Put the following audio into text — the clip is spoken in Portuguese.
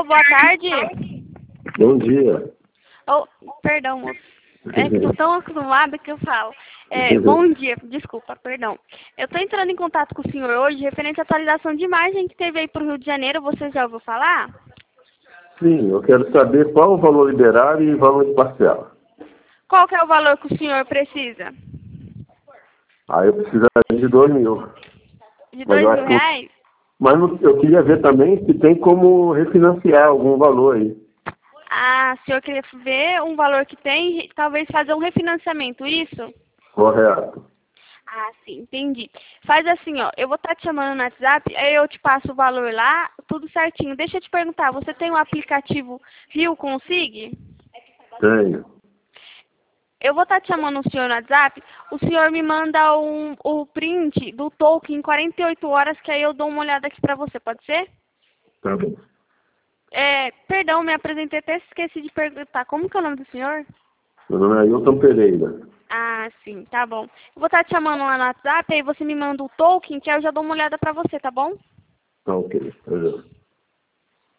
boa tarde. Bom dia. Oh, perdão, moço. É que tô tão acostumada que eu falo. Bom dia, desculpa, perdão. Eu tô entrando em contato com o senhor hoje referente à atualização de imagem que teve aí pro Rio de Janeiro. Você já ouviu falar? Sim, eu quero saber qual o valor liberado e valor parcial. Qual que é o valor que o senhor precisa? Eu precisaria de 2.000. De Mas eu acho R$ 2.000? Mas eu queria ver também se tem como refinanciar algum valor aí. Ah, o senhor queria ver um valor que tem, talvez fazer um refinanciamento, isso? Correto. Ah, sim, entendi. Faz assim, ó, eu vou estar te chamando no WhatsApp, aí eu te passo o valor lá, tudo certinho. Deixa eu te perguntar, você tem o aplicativo Rio Consig? Tenho. Eu vou estar te chamando o senhor no WhatsApp, o senhor me manda o print do token em 48 horas, que aí eu dou uma olhada aqui pra você, pode ser? Tá bom. Perdão, me apresentei, até esqueci de perguntar, como que é o nome do senhor? Meu nome é Ailton Pereira. Ah, sim, tá bom. Eu vou estar te chamando lá no WhatsApp, aí você me manda o token, que aí eu já dou uma olhada pra você, tá bom? Tá ok. Tá bom.